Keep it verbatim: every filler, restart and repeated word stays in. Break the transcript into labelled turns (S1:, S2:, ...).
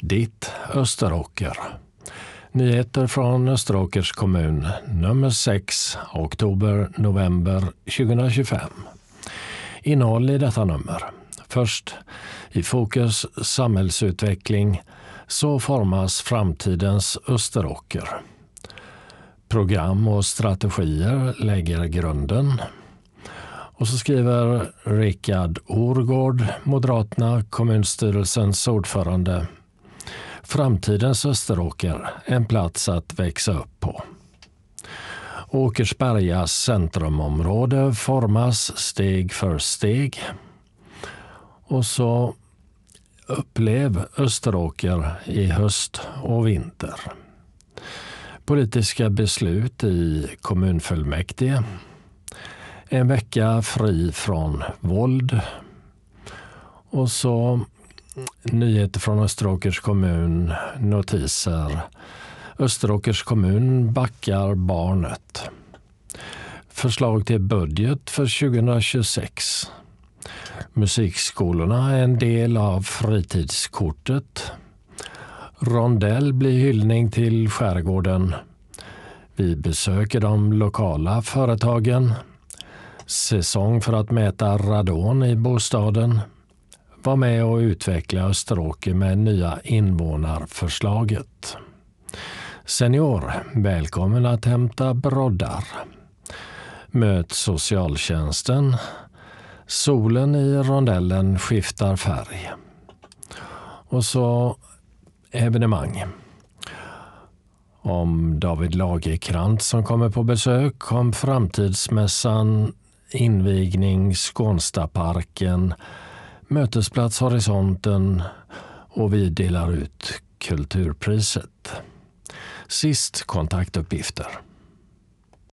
S1: Ditt Österåker. Nyheter från Österåkers kommun nummer sex, oktober-november tjugohundratjugofem. Innehåll i detta nummer. Först i fokus samhällsutveckling, så formas framtidens Österåker. Program och strategier lägger grunden. Och så skriver Rickard Orgård, Moderaterna, kommunstyrelsens ordförande: Framtidens Österåker, en plats att växa upp på. Åkersbergas centrumområde formas steg för steg. Och så upplev Österåker i höst och vinter. Politiska beslut i kommunfullmäktige. En vecka fri från våld. Och så nyheter från Österåkers kommun, notiser. Österåkers kommun backar barnet. Förslag till budget för tjugohundratjugosex. Musikskolorna är en del av fritidskortet. Rondell blir hyllning till skärgården. Vi besöker de lokala företagen. Säsong för att mäta radon i bostaden. Var med och utveckla Österåker med nya invånarförslaget. Senior, välkommen att hämta broddar. Möt socialtjänsten. Solen i rondellen skiftar färg. Och så evenemang. Om David Lagerkrantz som kommer på besök, om framtidsmässan, invigning, Skånstaparken, mötesplats Horisonten och vi delar ut kulturpriset. Sist kontaktuppgifter.